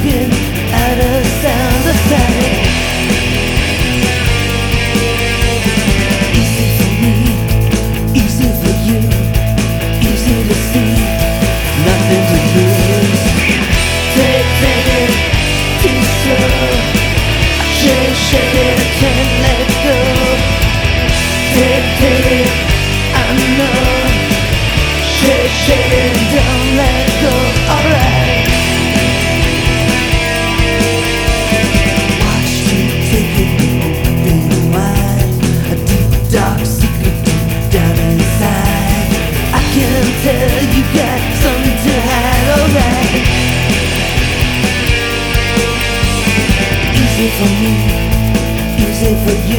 looking at us and the sight. Easy for me, easy for you, easy to see, nothing to lose. Take it too slow. I shake it, I can't let go. Take it, I know. Shake it, don't let go. Alright. Watch you take it, open wide. A deep dark secret deep down inside. I can tell you got something to hide. Alright. Easy for me, easy for you.